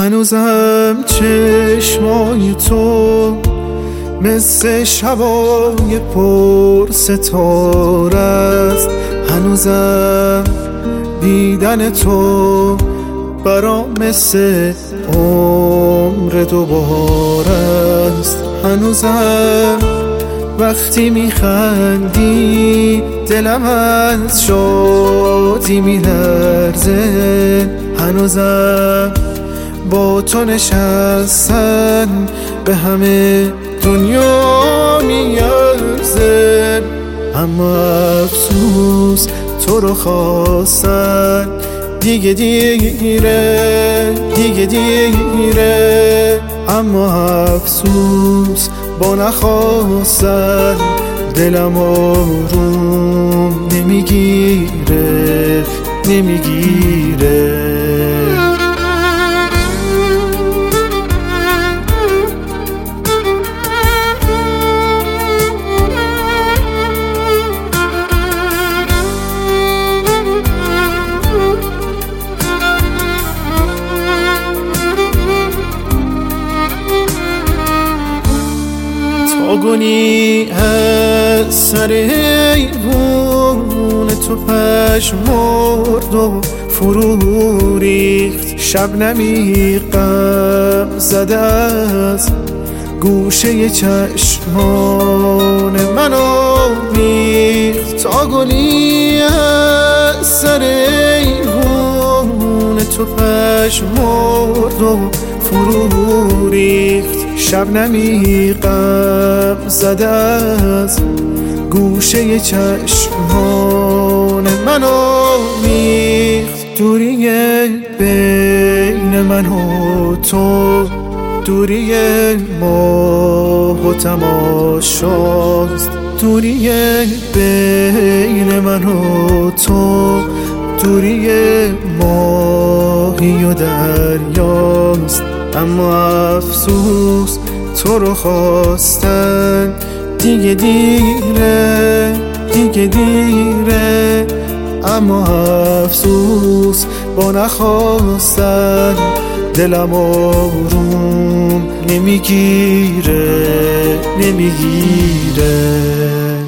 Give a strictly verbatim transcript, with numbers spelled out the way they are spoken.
هنوزم چشمای تو مثل شبای پر ستاره است. هنوزم دیدن تو برام مثل عمر دوباره است. هنوزم وقتی میخندی دلم از شادی میلرزه. هنوزم با تو نشستن به همه دنیا میارزه. اما افسوس تو رو خواستن دیگه دیره، دیگه دیره. اما افسوس با نخواستن دلم آروم نمیگیره، نمیگیره. گونی از سر ایوون تو پشمرد و فرو ریخت. شبنمی غم زده از گوشه چشمان منو میخت. تا گلی از سر ایوون تو پشمرد و فرو ریخت. شبنمی غم زده از گوشه چشمان منو میخت. دوری بین من و تو، دوری ماه و تماشاست. دوری بین من و تو، دوری ماهی و دریاست. اما افسوس تو رو خواستن دیگه دیره، دیگه دیره. اما افسوس با نخواستن دلم آروم نمیگیره، نمیگیره.